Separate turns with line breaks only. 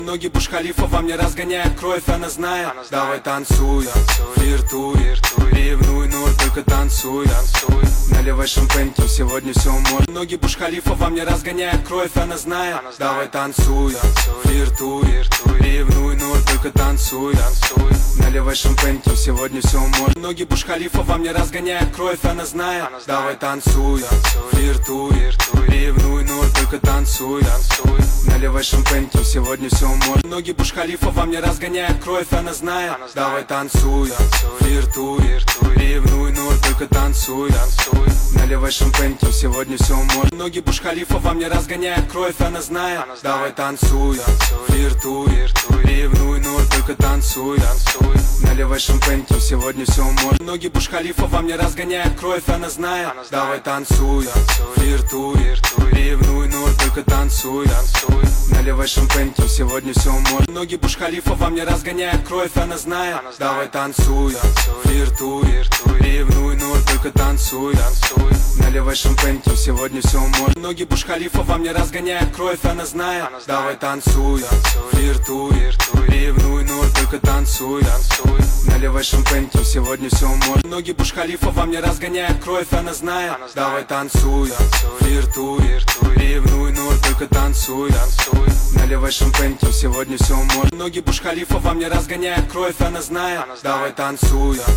Ноги Бурдж-Халифа во мне разгоняет кровь, она знает. Давай танцуй, флиртуй, ревнуй, но только танцуй. Наливай шампаньки, сегодня все можно. Ноги Бурдж-Халифа во мне разгоняет кровь, она знает. Давай танцуй, флиртуй, ревнуй, но только танцуй. Наливай шампаньки, сегодня все можно. Ноги Бурдж-Халифа во мне разгоняет кровь, она знает. Давай танцуй, флиртуй, ревнуй, но только танцуй. Наливай шампаньки, сегодня все можно. Ноги Бурдж-Халифа во мне разгоняет кровь, она знает. Давай танцуй, флиртуй, ревнуй, но только танцуй. Наливай шампаньки, сегодня все можно. Ноги Бурдж-Халифа во мне разгоняет кровь, она знает. Давай танцуй, флиртуй, ревнуй, но только танцуй. Наливай шампаньки, сегодня все можно. Ноги Бурдж-Халифа во мне разгоняет кровь, она знает. Давай танцуй, флиртуй, ревнуй, но только танцуй. Наливай шампаньки, сегодня все можно. Ноги Бурдж-Халифа во мне разгоняет кровь, она знает. Давай танцуй, флиртуй, ревнуй, но только танцуй. Наливай шампаньки, сегодня все можно. Ноги Бурдж-Халифа во мне разгоняет кровь, она знает. Давай танцуй, флиртуй, ревнуй, но только танцуй. Наливай шампаньки, сегодня все можно. Ноги Бурдж-Халифа во мне разгоняет кровь, она знает. Давай танцуй, флиртуй, ревнуй, но только танцуй. Наливай шампаньки, сегодня все можно. Ноги Бурдж-Халифа во мне разгоняет кровь, она знает. Давай танцуй.